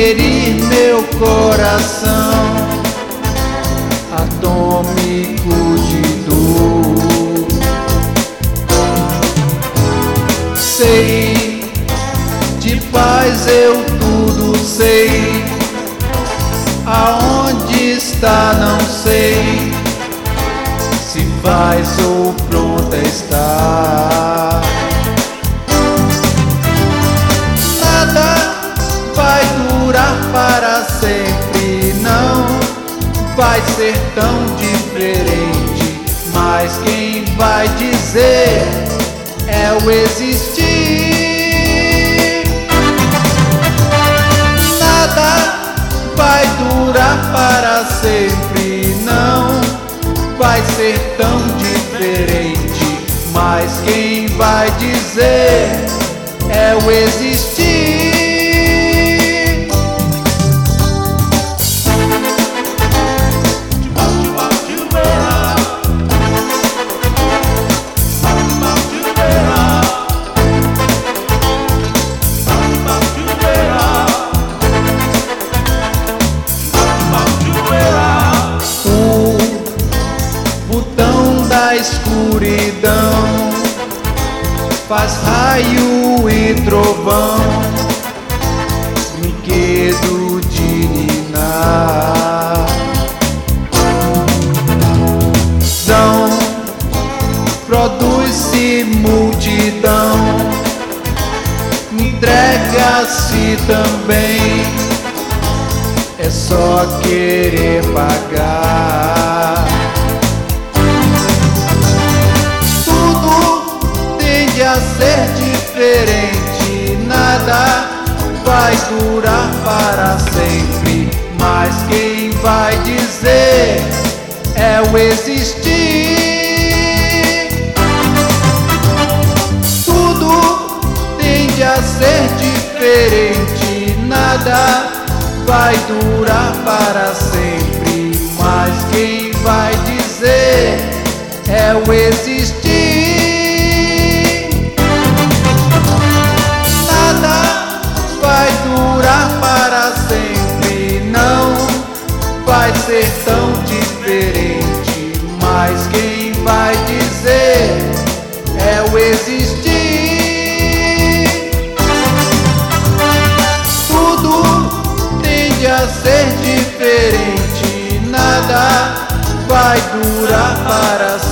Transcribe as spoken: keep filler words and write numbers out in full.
ferir meu coração atômico de dor. Sei, de paz eu tudo sei, aonde está não sei, se faz ou pronta está. Nada vai durar para sempre, não vai ser tão diferente, mas quem vai dizer é o existir. Nada vai durar para sempre, não vai ser tão diferente, mas quem vai dizer é o existir. Da escuridão faz raio e trovão, brinquedo de ninar. Zão produz-se multidão, entrega-se também, é só querer pagar. A ser diferente, nada vai durar para sempre, mas quem vai dizer é o existir. Tudo tende a ser diferente, nada vai durar para sempre, mas quem vai dizer é o existir. Vai durar para sempre, não vai ser tão diferente, mas quem vai dizer é o existir. Tudo tende a ser diferente, nada vai durar para sempre.